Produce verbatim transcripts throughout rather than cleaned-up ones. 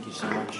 you so much.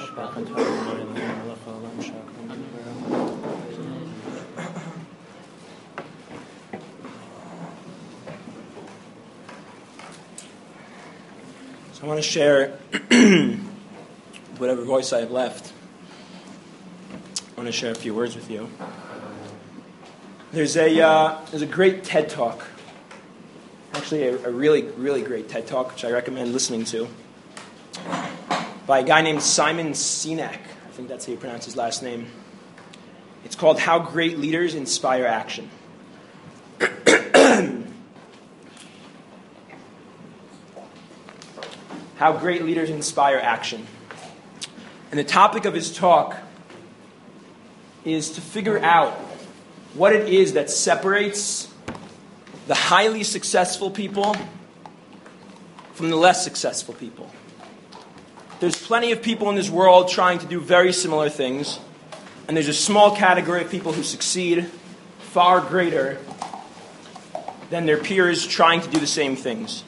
So I want to share whatever voice I have left. I want to share a few words with you. There's a uh, there's a great TED Talk. Actually, a, a really, really great TED Talk, which I recommend listening to, by a guy named Simon Sinek. I think that's how you pronounce his last name. It's called How Great Leaders Inspire Action. How Great Leaders Inspire Action. And the topic of his talk is to figure out what it is that separates the highly successful people from the less successful people. There's plenty of people in this world trying to do very similar things, and there's a small category of people who succeed far greater than their peers trying to do the same things.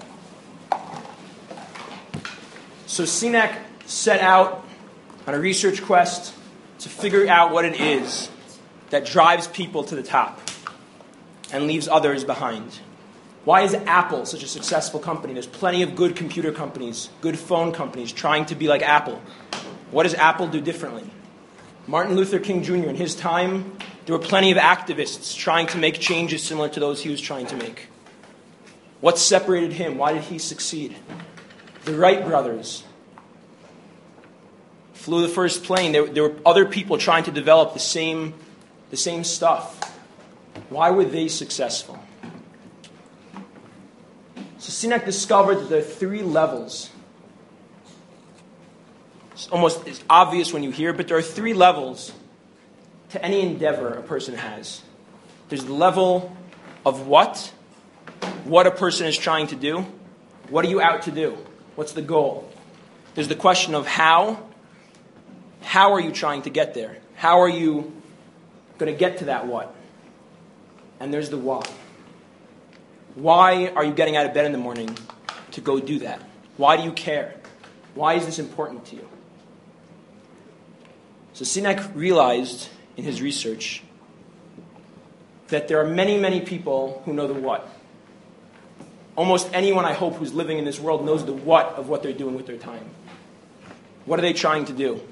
So Sinek set out on a research quest to figure out what it is that drives people to the top and leaves others behind. Why is Apple such a successful company? There's plenty of good computer companies, good phone companies trying to be like Apple. What does Apple do differently? Martin Luther King Junior, in his time, there were plenty of activists trying to make changes similar to those he was trying to make. What separated him? Why did he succeed? The Wright brothers flew the first plane. There, there were other people trying to develop the same, the same stuff. Why were they successful? So Sinek discovered that there are three levels. It's almost it's obvious when you hear it, but there are three levels to any endeavor a person has. There's the level of what, what a person is trying to do. What are you out to do? What's the goal? There's the question of how. How are you trying to get there? How are you going to get to that what? And there's the why. Why are you getting out of bed in the morning to go do that? Why do you care? Why is this important to you? So Sinek realized in his research that there are many, many people who know the what. Almost anyone, I hope, who's living in this world knows the what of what they're doing with their time. What are they trying to do?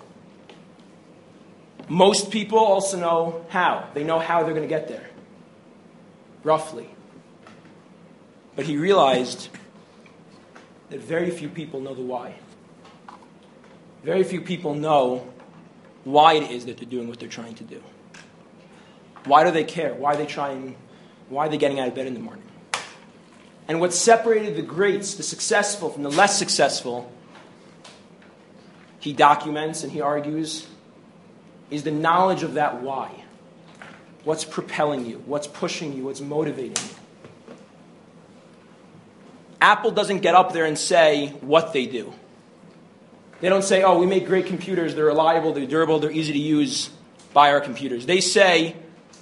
Most people also know how. They know how they're going to get there. Roughly. But he realized that very few people know the why. Very few people know why it is that they're doing what they're trying to do. Why do they care? Why are they trying? Why are they getting out of bed in the morning? And what separated the greats, the successful, from the less successful, he documents and he argues, is the knowledge of that why. What's propelling you? What's pushing you? What's motivating you? Apple doesn't get up there and say what they do. They don't say, oh, we make great computers, they're reliable, they're durable, they're easy to use, buy our computers. They say,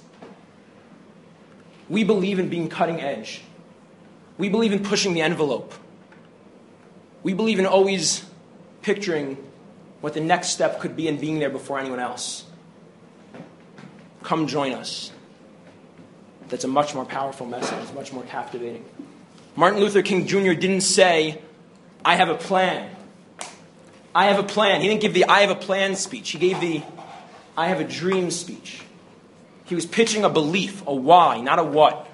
we believe in being cutting edge. We believe in pushing the envelope. We believe in always picturing what the next step could be and being there before anyone else. Come join us. That's a much more powerful message. It's much more captivating. Martin Luther King Junior didn't say, I have a plan. I have a plan. He didn't give the I have a plan speech. He gave the I have a dream speech. He was pitching a belief, a why, not a what.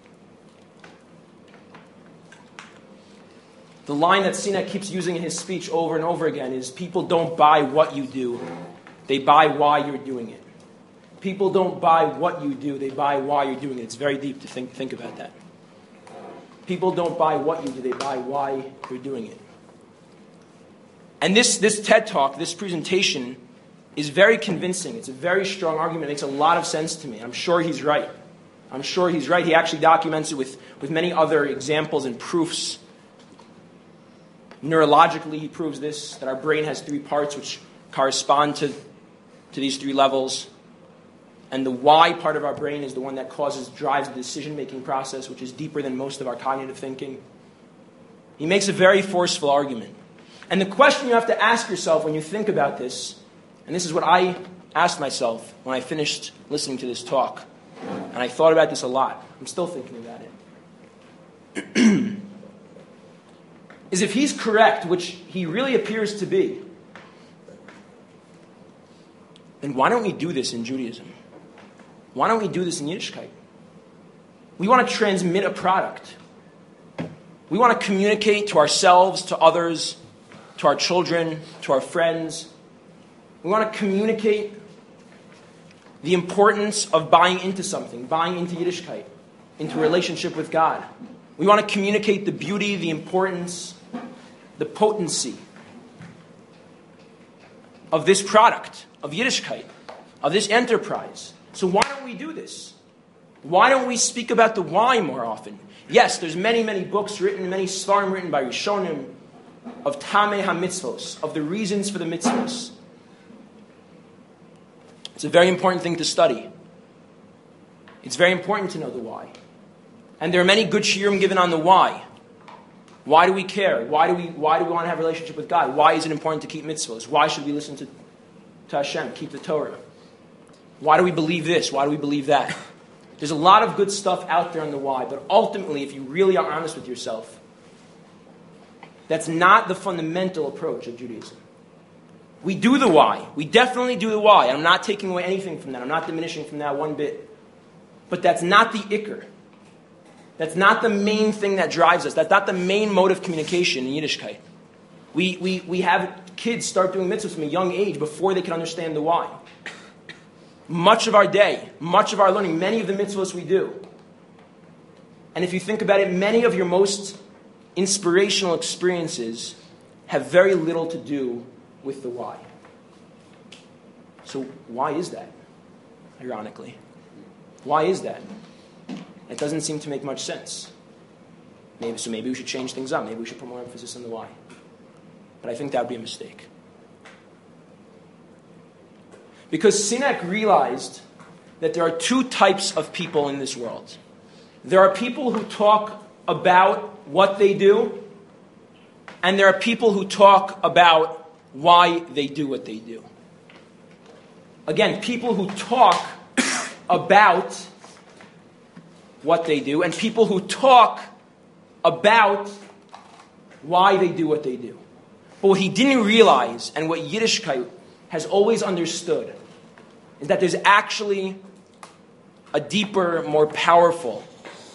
The line that Sinek keeps using in his speech over and over again is, people don't buy what you do, they buy why you're doing it. People don't buy what you do, they buy why you're doing it. It's very deep to think, think about that. People don't buy what you do, they buy why you're doing it. And this, this TED Talk, this presentation, is very convincing. It's a very strong argument. It makes a lot of sense to me. I'm sure he's right. I'm sure he's right. He actually documents it with, with many other examples and proofs. Neurologically, he proves this, that our brain has three parts which correspond to, to these three levels. And the why part of our brain is the one that causes, drives the decision-making process, which is deeper than most of our cognitive thinking. He makes a very forceful argument. And the question you have to ask yourself when you think about this, and this is what I asked myself when I finished listening to this talk, and I thought about this a lot. I'm still thinking about it. Is if he's correct, which he really appears to be, then why don't we do this in Judaism? Why don't we do this in Yiddishkeit? We want to transmit a product. We want to communicate to ourselves, to others, to our children, to our friends. We want to communicate the importance of buying into something, buying into Yiddishkeit, into a relationship with God. We want to communicate the beauty, the importance, the potency of this product, of Yiddishkeit, of this enterprise. So why don't we do this? Why don't we speak about the why more often? Yes, there's many, many books written, many svarim written by Rishonim of Tamei HaMitzvos, of the reasons for the mitzvos. It's a very important thing to study. It's very important to know the why. And there are many good shiurim given on the why. Why do we care? Why do we, why do we want to have a relationship with God? Why is it important to keep mitzvos? Why should we listen to, to Hashem, keep the Torah? Why do we believe this? Why do we believe that? There's a lot of good stuff out there on the why, but ultimately, if you really are honest with yourself, that's not the fundamental approach of Judaism. We do the why. We definitely do the why. I'm not taking away anything from that. I'm not diminishing from that one bit. But that's not the ikr. That's not the main thing that drives us. That's not the main mode of communication in Yiddishkeit. We, we, we have kids start doing mitzvahs from a young age before they can understand the why. Much of our day, much of our learning, many of the mitzvahs we do. And if you think about it, many of your most inspirational experiences have very little to do with the why. So why is that, ironically? Why is that? It doesn't seem to make much sense. Maybe, so maybe we should change things up. Maybe we should put more emphasis on the why. But I think that would be a mistake. Because Sinek realized that there are two types of people in this world. There are people who talk about what they do, and there are people who talk about why they do what they do. Again, people who talk about what they do, and people who talk about why they do what they do. But what he didn't realize, and what Yiddishkeit has always understood, is that there's actually a deeper, more powerful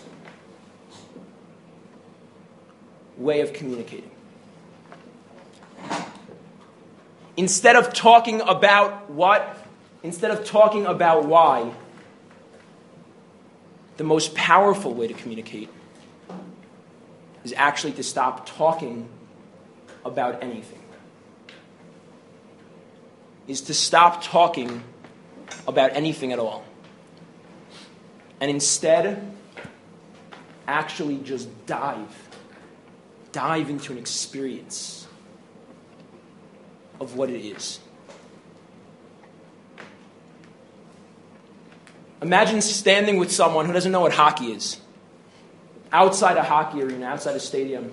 way of communicating. Instead of talking about what, instead of talking about why, the most powerful way to communicate is actually to stop talking about anything. Is to stop talking about anything at all. And instead, actually just dive. Dive into an experience of what it is. Imagine standing with someone who doesn't know what hockey is. Outside a hockey arena, outside a stadium.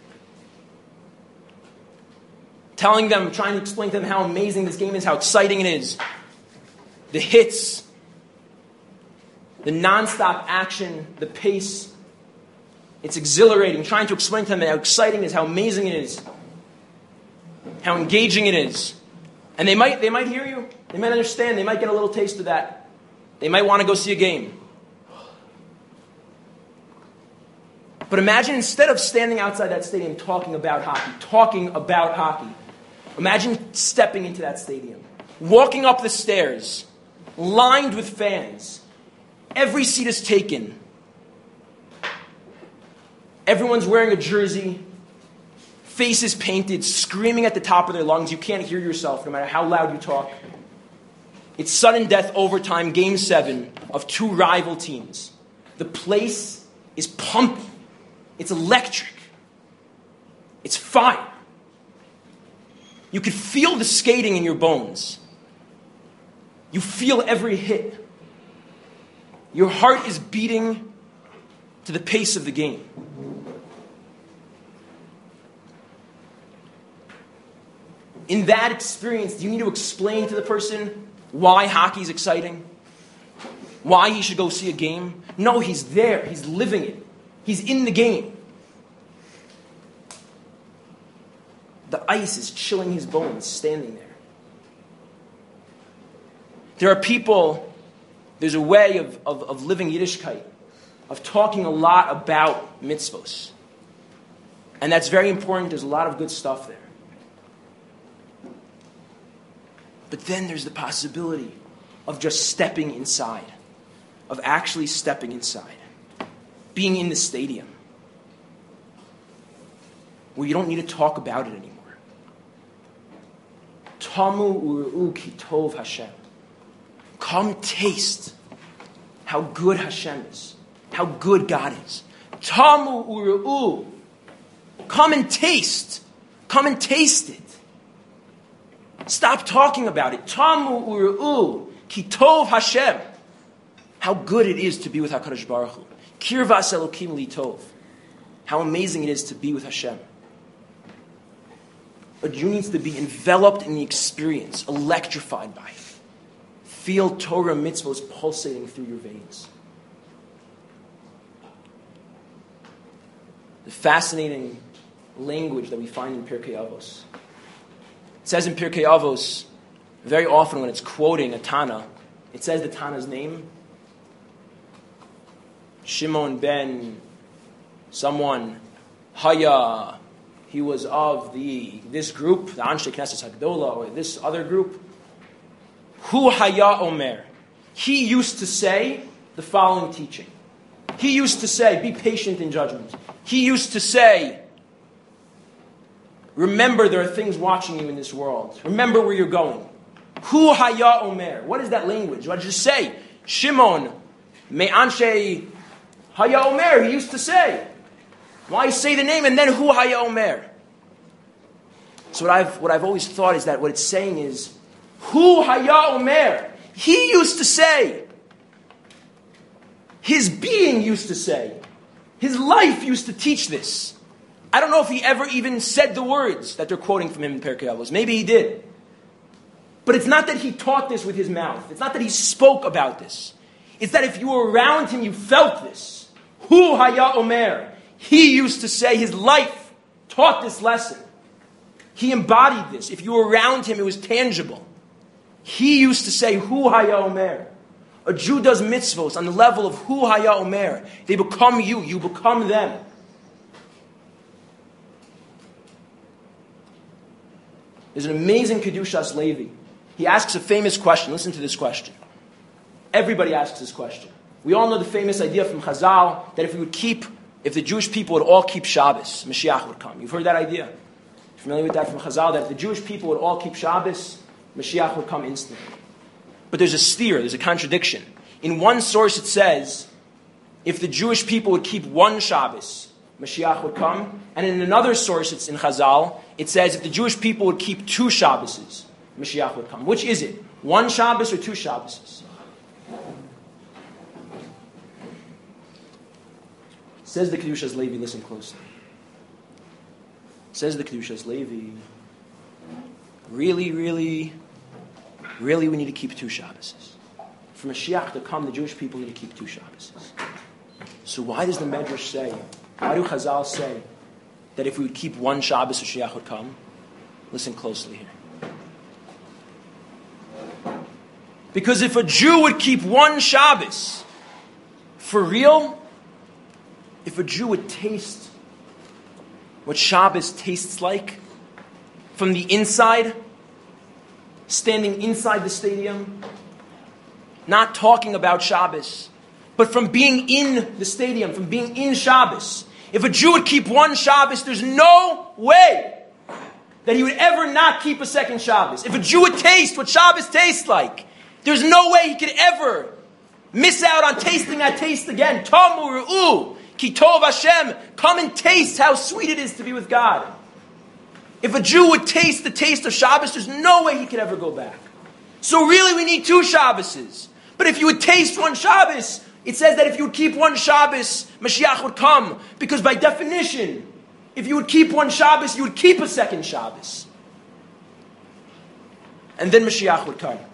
Telling them, trying to explain to them how amazing this game is, how exciting it is. The hits, the nonstop action, the pace. It's exhilarating. Trying to explain to them how exciting it is, how amazing it is, how engaging it is. And they might, they might hear you. They might understand. They might get a little taste of that. They might want to go see a game. But imagine instead of standing outside that stadium talking about hockey, talking about hockey, imagine stepping into that stadium, walking up the stairs, lined with fans. Every seat is taken. Everyone's wearing a jersey, faces painted, screaming at the top of their lungs. You can't hear yourself no matter how loud you talk. It's sudden death overtime, game seven of two rival teams. The place is pumping. It's electric. It's fire. You could feel the skating in your bones. You feel every hit. Your heart is beating to the pace of the game. In that experience, do you need to explain to the person why hockey is exciting? Why he should go see a game? No, he's there. He's living it. He's in the game. The ice is chilling his bones standing there. There are people, there's a way of, of, of living Yiddishkeit, of talking a lot about mitzvos. And that's very important. There's a lot of good stuff there. But then there's the possibility of just stepping inside, of actually stepping inside, being in the stadium, where you don't need to talk about it anymore. Tamu u'ru'u ki tov Hashem. Come taste how good Hashem is, how good God is. Tamu u'ru'u. Come and taste. Come and taste it. Stop talking about it. Tamu u'ru'u ki tov Hashem. How good it is to be with HaKadosh Baruch Hu. Kirvas Elokim li tov. How amazing it is to be with Hashem. A Jew needs to be enveloped in the experience, electrified by it. Feel Torah mitzvahs pulsating through your veins. The fascinating language that we find in Pirkei Avos. It says in Pirkei Avos, very often when it's quoting a Tana, it says the Tana's name. Shimon ben someone, Haya, he was of the this group, the Anshe Knesset Hagdola, or this other group. Hu Haya Omer. He used to say the following teaching. He used to say, be patient in judgment. He used to say, remember there are things watching you in this world. Remember where you're going. Hu Haya Omer. What is that language? What did you say? Shimon, me Anshe Haya Omer, he used to say. Why say the name and then Hu Haya Omer? So what I've what I've always thought is that what it's saying is Hu Haya Omer. He used to say. His being used to say. His life used to teach this. I don't know if he ever even said the words that they're quoting from him in Pirkei Avos. Maybe he did. But it's not that he taught this with his mouth. It's not that he spoke about this. It's that if you were around him, you felt this. Hu Haya Omer. He used to say, his life taught this lesson. He embodied this. If you were around him, it was tangible. He used to say, Hu Haya Omer. A Jew does mitzvos on the level of Hu Haya Omer. They become you. You become them. There's an amazing Kedushas Levi. He asks a famous question. Listen to this question. Everybody asks this question. We all know the famous idea from Chazal that if we would keep, if the Jewish people would all keep Shabbos, Mashiach would come. You've heard that idea? Familiar with that from Chazal, that if the Jewish people would all keep Shabbos, Mashiach would come instantly. But there's a steer, there's a contradiction. In one source it says, if the Jewish people would keep one Shabbos, Mashiach would come. And in another source, it's in Chazal, it says if the Jewish people would keep two Shabboses, Mashiach would come. Which is it? One Shabbos or two Shabboses? Says the Kedushas Levi, listen closely. Says the Kedushas Levi, really, really, really we need to keep two Shabboses. For Mashiach to come, the Jewish people need to keep two Shabboses. So why does the Medrash say, why do Chazal say that if we would keep one Shabbos, Mashiach would come? Listen closely here. Because if a Jew would keep one Shabbos, for real, if a Jew would taste what Shabbos tastes like from the inside, standing inside the stadium, not talking about Shabbos, but from being in the stadium, from being in Shabbos. If a Jew would keep one Shabbos, there's no way that he would ever not keep a second Shabbos. If a Jew would taste what Shabbos tastes like, there's no way he could ever miss out on tasting that taste again. Tamu ru'u ki tov Hashem. Come and taste how sweet it is to be with God. If a Jew would taste the taste of Shabbos, there's no way he could ever go back. So really we need two Shabboses. But if you would taste one Shabbos, it says that if you would keep one Shabbos, Mashiach would come. Because by definition, if you would keep one Shabbos, you would keep a second Shabbos. And then Mashiach would come.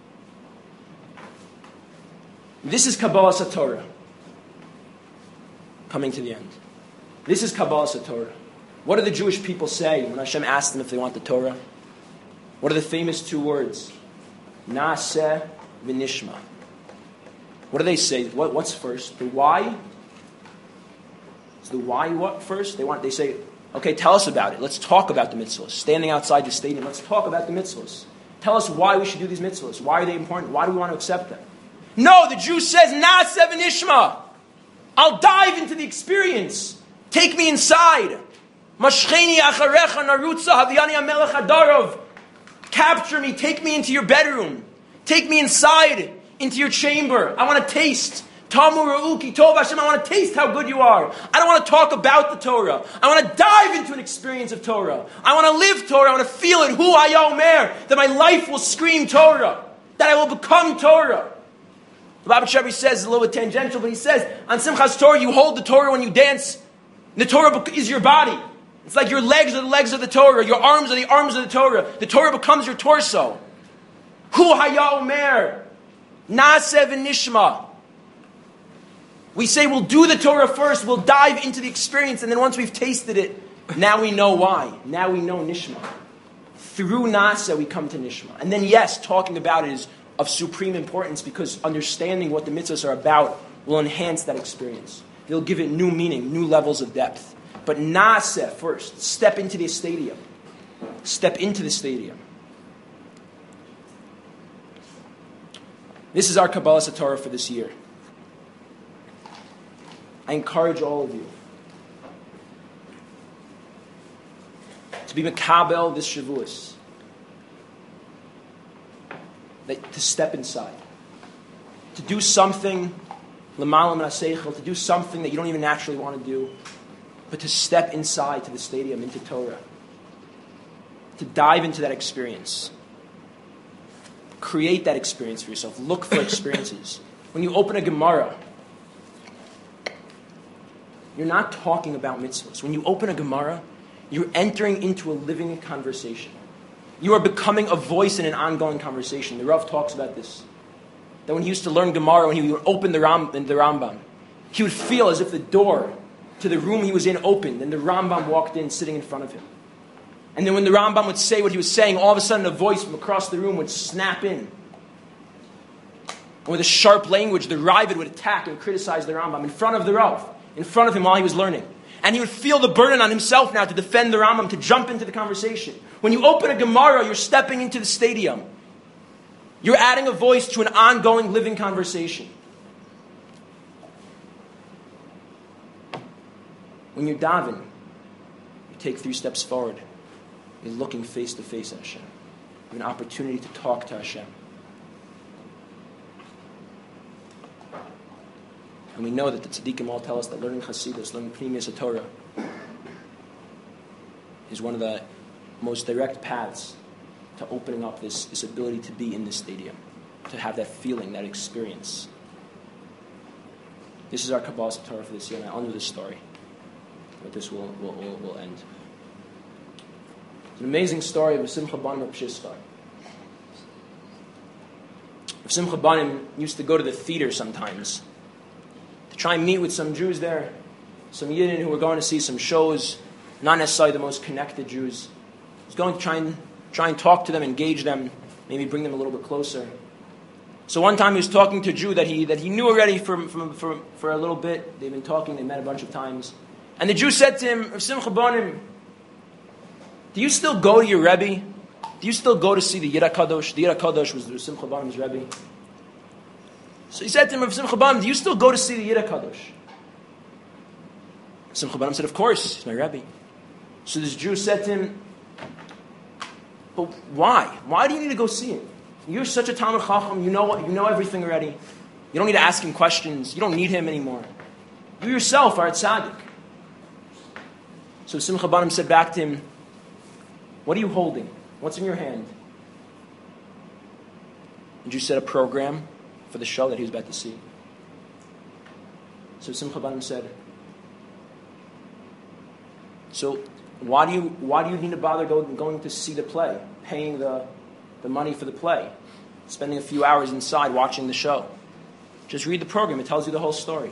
This is Kabbalah Satorah. Coming to the end. This is Kabbalah Satorah. What do the Jewish people say when Hashem asks them if they want the Torah? What are the famous two words? Naaseh v'nishma. What do they say? What, what's first? The why? Is the why what first? They want. They say, okay, tell us about it. Let's talk about the mitzvahs. Standing outside the stadium, let's talk about the mitzvahs. Tell us why we should do these mitzvahs. Why are they important? Why do we want to accept them? No, the Jew says, Naaseh v'nishma. I'll dive into the experience. Take me inside. Mashcheni acharecha narutza havyani hamelech hadarov. Capture me. Take me into your bedroom. Take me inside, into your chamber. I want to taste. Tamu ra'uki tov Hashem. I want to taste how good you are. I don't want to talk about the Torah. I want to dive into an experience of Torah. I want to live Torah. I want to feel it. Hu haya omer. That my life will scream Torah. That I will become Torah. The Lubavitch Rebbe says, it's a little bit tangential, but he says, on Simchas Torah, you hold the Torah when you dance. The Torah is your body. It's like your legs are the legs of the Torah. Your arms are the arms of the Torah. The Torah becomes your torso. Hu haya omer. Naaseh v'nishma. We say we'll do the Torah first. We'll dive into the experience. And then once we've tasted it, now we know why. Now we know nishma. Through Naaseh, we come to nishma. And then yes, talking about it is of supreme importance because understanding what the mitzvahs are about will enhance that experience. They'll give it new meaning, new levels of depth. But Naaseh first. Step into the stadium. Step into the stadium. This is our Kabbalah Satorah for this year. I encourage all of you to be Mekabel this Shavuos. That, to step inside. To do something, L'malam Naseichel, to do something that you don't even naturally want to do, but to step inside to the stadium, into Torah. To dive into that experience. Create that experience for yourself. Look for experiences. When you open a Gemara, you're not talking about mitzvahs. When you open a Gemara, you're entering into a living conversation. You are becoming a voice in an ongoing conversation. The Rav talks about this. That when he used to learn Gemara, when he would open the, Ram, the Rambam, he would feel as if the door to the room he was in opened, and the Rambam walked in sitting in front of him. And then when the Rambam would say what he was saying, all of a sudden a voice from across the room would snap in. And with a sharp language, the Ravid would attack and criticize the Rambam in front of the Rav, in front of him while he was learning. And he would feel the burden on himself now to defend the Rambam, to jump into the conversation. When you open a Gemara, you're stepping into the stadium. You're adding a voice to an ongoing living conversation. When you're daven, you take three steps forward. You're looking face to face at Hashem. You have an opportunity to talk to Hashem. And we know that the tzaddikim all tell us that learning Chassidus, learning Pnimiyus Torah, is one of the most direct paths to opening up this, this ability to be in this stadium, to have that feeling, that experience. This is our Kabbalah Torah for this year, and I'll end this story. But this will, will, will, will end. It's an amazing story of Simcha Banim of Pshishkar. Simcha Banim used to go to the theater sometimes to try and meet with some Jews there, some Yidden who were going to see some shows, not necessarily the most connected Jews. He was going to try and try and talk to them, engage them, maybe bring them a little bit closer. So one time he was talking to a Jew that he that he knew already for, for, for, for a little bit. They've been talking, they met a bunch of times. And the Jew said to him, Simcha Banim, do you still go to your Rebbe? Do you still go to see the Yid HaKadosh? The Yid HaKadosh was Simcha Banim's Rebbe. So he said to him, Simcha Banim, do you still go to see the Yid HaKadosh? Simcha Banim said, of course, he's my Rebbe. So this Jew said to him, but why? Why do you need to go see him? You're such a Talmid Chacham, you know, you know everything already. You don't need to ask him questions. You don't need him anymore. You yourself are a tzaddik. So Simcha Banim said back to him, what are you holding? What's in your hand? The Jew said a program for the show that he was about to see. So Simcha Banim said, so why do you why do you need to bother go, going to see the play, paying the the money for the play, spending a few hours inside watching the show. Just read the program. It tells you the whole story.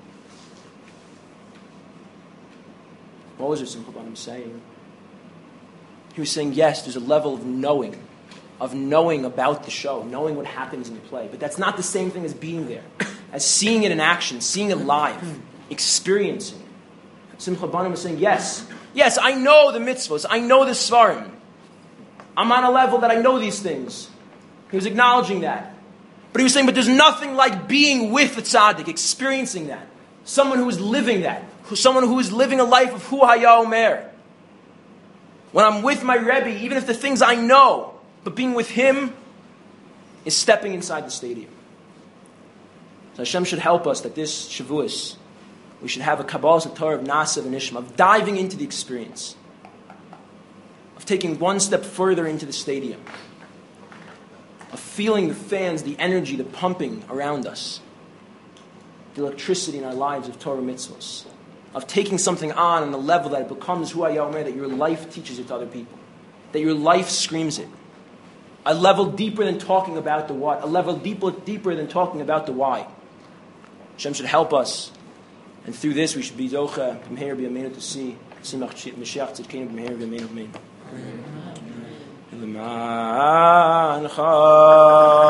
What was it Simcha Banim saying? He was saying, yes, there's a level of knowing, of knowing about the show, knowing what happens in the play. But that's not the same thing as being there, as seeing it in action, seeing it live, experiencing it. Simcha Banim was saying, yes, yes, I know the mitzvahs, I know the svarim. I'm on a level that I know these things. He was acknowledging that. But he was saying, but there's nothing like being with the tzaddik, experiencing that. Someone who is living that. Someone who is living a life of Hu Haya Omer. When I'm with my Rebbe, even if the things I know, but being with him is stepping inside the stadium. So Hashem should help us that this Shavuos, we should have a Kabbalah Torah of Nasav and Ishma, of diving into the experience, of taking one step further into the stadium, of feeling the fans, the energy, the pumping around us, the electricity in our lives of Torah mitzvahs, of taking something on on the level that it becomes Hu Haya Omer, that your life teaches it to other people, that your life screams it. A level deeper than talking about the what, a level deeper, deeper than talking about the why. Hashem should help us, and through this we should be Zocha, B'meir B'yameinu to see, Simach Mashiach Tzidkeinu B'meir B'yameinu Amen.